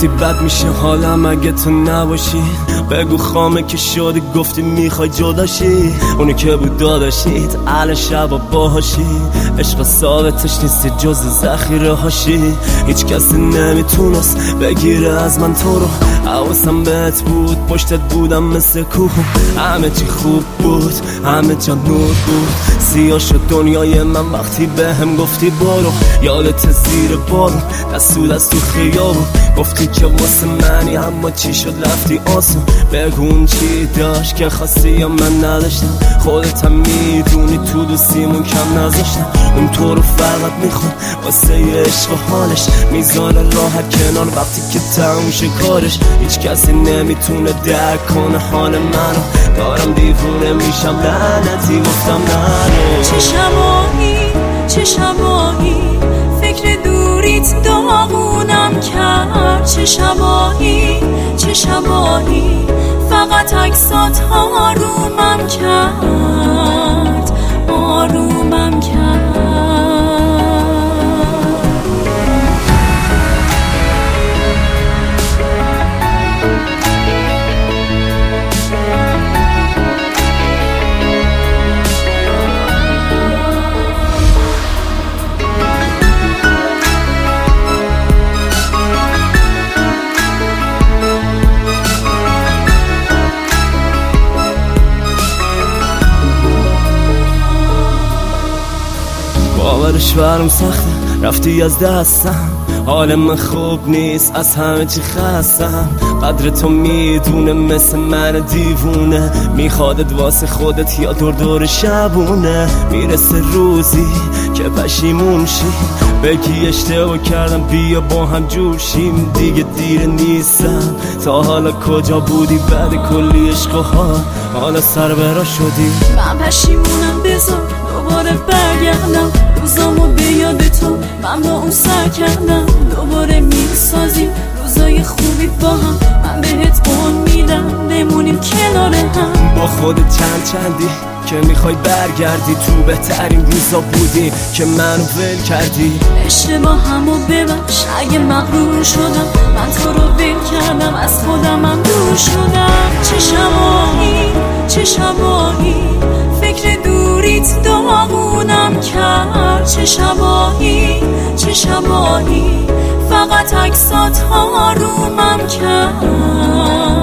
گفتی بد میشه حالم اگه تو نباشی، بگو خامه که شدی گفتی میخوای جداشی، اونی که بود داداشید الان شبا باهاشی، عشق ثابتش نیستی جز ذخیره هاشی، هیچ کسی نمیتونست بگیره از من تو رو، حواسم بهت بود پشتت بودم مثل کوه، همه چی خوب بود همه جا نور بود، سیاه شد دنیای من وقتی بهم گفتی برو، یادت زیر بارون دست تو خیابون گفتی که واسه منی، اما چی شد رفتی آسون، بگون چی داشت که خواستی یا من نداشتم، خودت هم میدونی تو دوستیمون کم نذاشتم، اون تو رو فقط میخوام واسه عشق و حالش، میذاره راحت کنار وقتی که تموم شه کارش، هیچ کسی نمیتونه درک کنه حال منو، دارم دیوونه میشم لعنتی گفتم نرو. چه شبایی فکر دوریت داغونم کرد، چه شبایی فقط عکسات آرومم کرد آرومم کرد. باورش برم سخته رفتی از دستم، حال من خوب نیست از همه چی خستم، قدر تو میدونه مثل من دیوونه، میخوادت واسه خودت یا دور شبونه، میرسه روزی که پشیمون شی بگی اشتباه کردم بیا با هم جوشیم، دیگه دیر نیستم تا حالا کجا بودی بعد کلی عشق و حالا سربرا شدی، من پشیمونم بذار دوباره برگردم، روزامو به یاد تو من با اون سر کردم، دوباره میسازیم روزای خوبی با هم، من بهت قول میدم بمونیم کنار هم، با خودت چندی که میخوای برگردی، تو بهترین روزا بودی که منو ول کردی، اشتباهمو ببخش اگه مغرور شدم، من تو رو ول کردم از خودمم دور شدم، چه شبایی فکر دوریت داغونم کرد، چه شبایی فقط عکسات آرومم کرد.